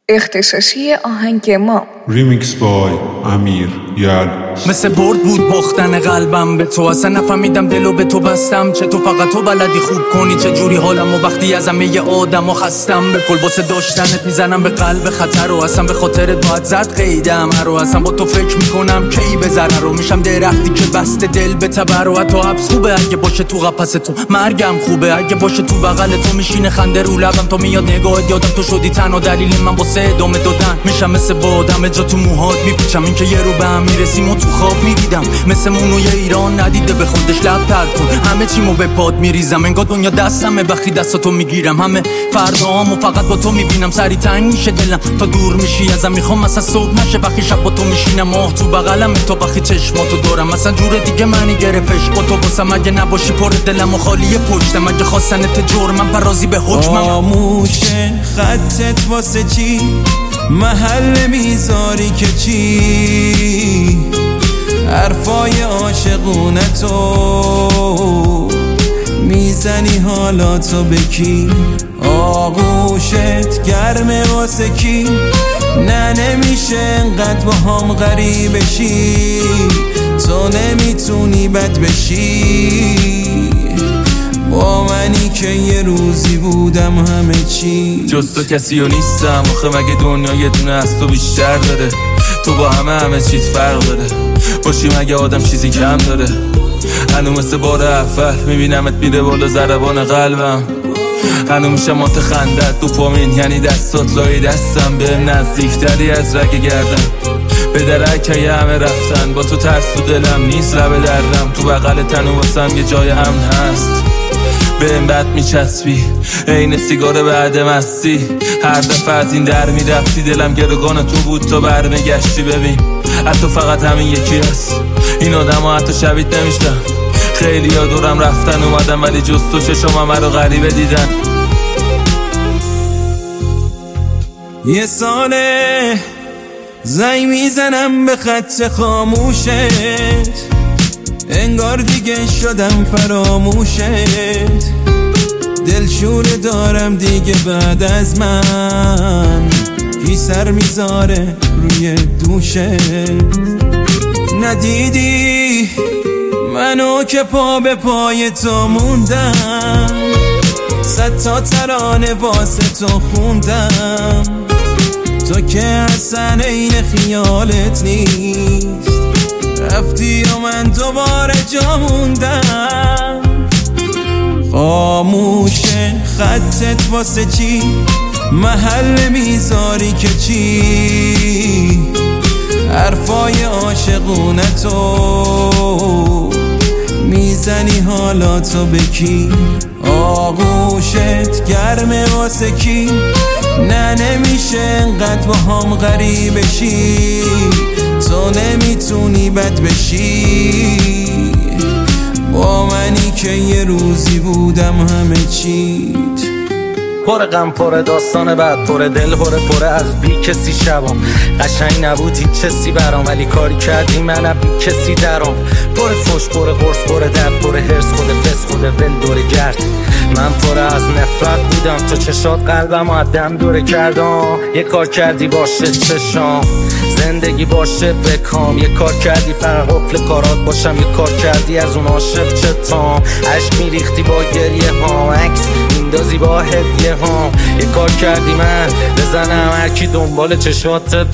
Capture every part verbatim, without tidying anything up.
اختصاصی آهنگ ما ریمیکس بای امیر یل. مثل برد بود باختن قلبم به تو، اصلا نفهمیدم دلو به تو بستم. چه تو فقط تو بلدی خوب کنی چه جوری حالم و وقتی از همه آدم و خستم. به کل واسه داشتنت میزنم به قلب خطر و اصلا به خاطرت باید زد قیدم رو. اصلا با تو فکر میکنم کی بذره رو میشم درختی که بسته دل به تبر و حتی حبس خوبه اگه باشه تو قفس تو، مرگم خوبه اگه باشه تو بغل تو. میشینه خنده رو لبم تو میاد نگاهت یادم تو شدی تنها دلیل من واسه ادامه دادن. میشم مثل بادم جا تو موهات میپیچم، این که یه رو به هم میرسیم و تو خواب میدیدم. مثل مونوی ایران ندیده به خودش لب تر کن، همه چیمو به پاد میریزم انگار دنیا دستمه وقتی دستاتو میگیرم. همه فردامو فقط با تو میبینم، سری تنگ میشه دلم تا دور میشی ازم. میخوام مثلا صبح نشه وقتی شب با تو میشینم، ماه تو بغلم تو وقتی چشماتو دارم. مثلا جور دیگه معنی گرفتش با تو واسم، اگه نباشی پر دلم و خالی پشتم. اگه خواستنت جرمم پرازی به حکمم. خاموشه خطت واسه چی محل میذاری که چی حرفای عاشقونه تو میزنی حالا تو به کی. آغوشت گرمه واسه کی نه نمیشه انقدر با هم غریب بشی. تو نمیتونی بد بشی با منی که یه روزی بودم همه چی. جز تو کسی و نیستم آخه مگه دنیا یه دونه از تو بیشتر داره. تو با همه همه چیز فرق داره، باشی مگه آدم چیزی کم داره. هنو مثل بار اول میبینمت میره بالا ضربان قلبم. هنو میشم مات خندت دوپامین یعنی دستات لای دستم. بهم نزدیکتری از رگ گردم به درکه همه رفتن. با تو ترس تو دلم نیست لب دردم، تو بغل تن و واسم یه جای امن هست. بهم بد میچسبی عین سیگار بعد مستی، هر دفعه از این در میرفتی دلم گروگان تو بود تا برمیگشتی. ببین حتی فقط همین یکی هست، این آدم ها حتی شبیه نمیشن. خیلی ها دورم رفتن اومدن ولی جز تو چشم همه رو غریبه دیدن. یه ساله زنگ میزنم به خط خاموشت، انگار دیگه شدم فراموشت. دلشور دارم دیگه بعد از من، کی سر میذاره روی دوشت. ندیدی منو که پا به پای تو موندم، صد تا ترانه واسه تو خوندم. تو که اصلا این خیالت نیست، رفتی و من دوباره جا موندم. خاموشه خطت واسه چی محل میذاری که چی حرفای عاشقونه تو میزنی حالا تو به کی. آغوشت گرمه واسه کی نه نمیشه انقدر با هم غریب بشی. تو نمیتونی بد بشی با منی که یه روزی بودم همه چیت. پر غم پر داستان بعد پر دل پر پر از بی کسی شبام. قشنگ نبود هیچ چیزی برام ولی کاری کردی منم بی کسی درام. پر فوش پر قرص پر درد پر هرس خود فس خود ول دور گرد. من پر از نفرت بودم تو چشات قلبم آدم دوره کردم. یه کار کردی باشه چشام زندگی باشه بکام. یه کار کردی فرق قفل کارات باشم، یه کار کردی از اون عاشق چتام. عشق میریختی با گریه ها عکس میندازی با هدیه ها. یه کار کردی من بزنم هرکی دنبال چشاتت.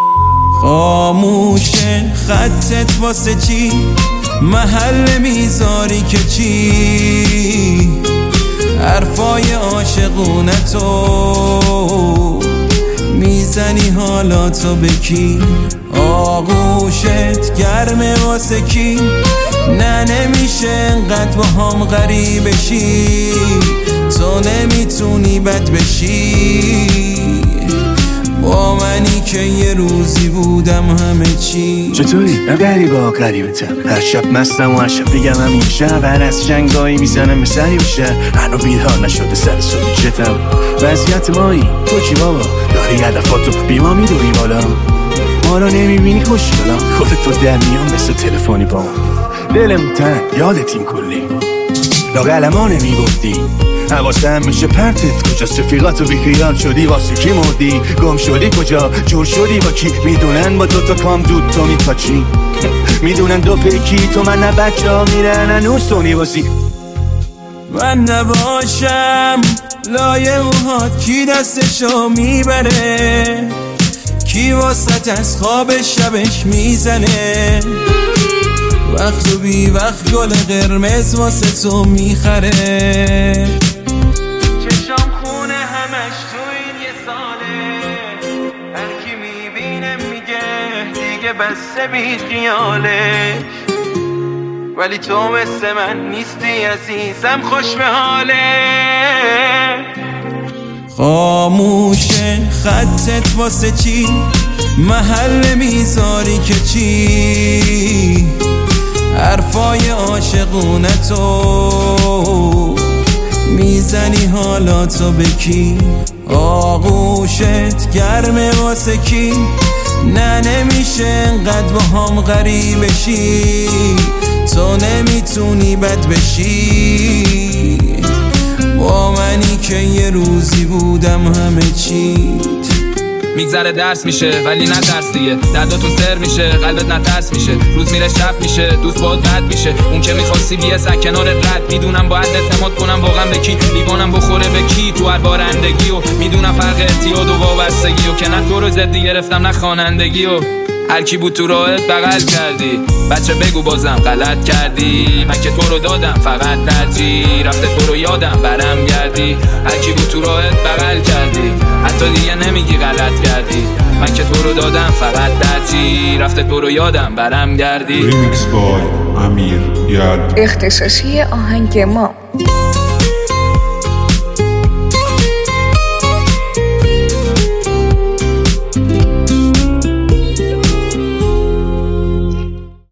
خاموشه خطت واسه چی محل میذاری که چی حرفای عاشقونه تو میزنی حالا تو به کی. آغوشت گرمه واسه کی نه نمیشه انقدر با هم غریب بشی. تو نمیتونی بد بشی با منی که یه روزی بودم همه چی. چطوری؟ من غریبه ها غریبتم، هر شب مستم و هر شب بگم همین شب. هر از جنگایی میزنم به سری و شهر، هنو بیدار نشده سر سویچتم. وضعیت مایی تو چی بابا؟ داری هدفاتو بیما میدوی بالا، ما رو نمیبینی خوشگلا. خودت تو در میان مثل تلفنی با من، دلم تن یادت این کلی لاغلمانه میگفتی حواسم میشه پرتت کجاست، رفیقاتو بیخیال شدی، واسه کی مردی، گم شدی کجا، جور شدی با کی، میدونن با دوتا کام دود تو میپاچی، میدونن دو پیکی تو من نه بچه ها میرن هنوز تو میباسی. من نباشم لای موهات کی دستشو میبره، کی واسط از خواب شبش میزنه، وقت و بی وقت گل قرمز واسه تو میخره. چشام خونه همش تو این یه ساله، هر کی میبینه میگه دیگه بسته بی خیالش، ولی تو مثل من نیستی عزیزم، خوش به حاله. خاموشه خطت واسه چی، محل میذاری که چی، حرفای عاشقونه تو میزنی حالا تو به کی، آغوشت گرمه واسه کی، نه نمیشه انقدر با هم غریبشی، تو نمیتونی بد بشی با منی که یه روزی بودم همه چیت. میگذره درس میشه ولی نه درس دیگه، درداتون سر میشه قلبت نترس میشه، روز میره شب میشه دوست باید بد میشه، اون که میخواستی بیه سک کنارت رد، میدونم باید اعتماد کنم واقعا به کی، لیوانم بخوره به کی تو هر بارندگی، و میدونم فرق اعتیاد و وابستگی، و که نه تو رو زدی گرفتم نه خوانندگی، و هر کی بود تو راهت بغل کردی، بچه بگو بازم غلط کردی، من که تو رو دادم فقط ترجیح، رفته تو رو یادم برم گردی، هر کی بود تو راهت بغل کردی، حتی دیگه نمیگی غلط کردی، من که تو رو دادم فقط ترجیح، رفته تو رو یادم برم گردی. ریمیکس بای امیر یلد. اختصاصی آهنگ ما.